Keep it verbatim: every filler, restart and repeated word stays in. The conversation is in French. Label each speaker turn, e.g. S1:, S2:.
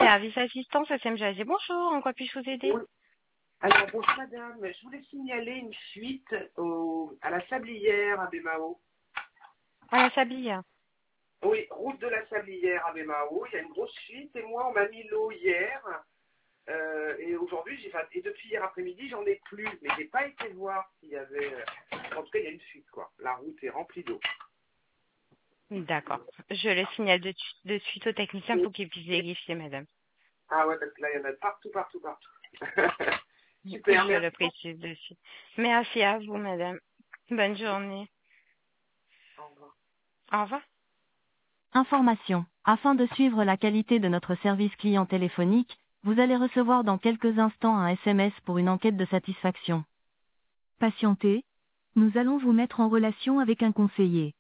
S1: Service assistance S M G A G. Bonjour, en quoi puis-je vous aider?
S2: Oui. Alors, bonjour madame, je voulais signaler une fuite au, à la Sablière à Bémao.
S1: À la Sablière.
S2: Oui, route de la Sablière à Bémao, il y a une grosse fuite et moi on m'a mis l'eau hier euh, et aujourd'hui, j'ai enfin, et depuis hier après-midi, j'en ai plus, mais j'ai pas été voir s'il y avait, euh, en tout cas il y a une fuite quoi, la route est remplie d'eau.
S1: D'accord. Je le signale de, de suite au technicien
S2: Et-
S1: pour qu'il puisse vérifier, madame.
S2: Ah ouais, parce que là il y en a partout, partout, partout. Super,
S1: Je
S2: merci.
S1: le précise de suite. Merci à vous, madame. Bonne journée.
S2: Au revoir.
S1: Au revoir.
S3: Information. Afin de suivre la qualité de notre service client téléphonique, vous allez recevoir dans quelques instants un S M S pour une enquête de satisfaction. Patientez. Nous allons vous mettre en relation avec un conseiller.